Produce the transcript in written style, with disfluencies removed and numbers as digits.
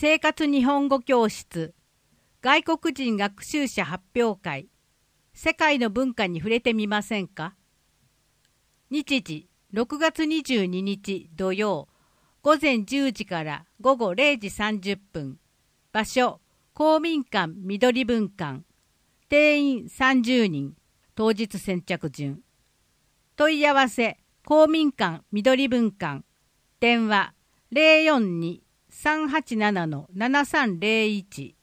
生活日本語教室外国人学習者発表会世界の文化に触れてみませんか。日時6月22日土曜午前10時から午後0時30分。場所公民館緑分館。定員30人。当日先着順。問い合わせ公民館緑分館。電話042-387-7301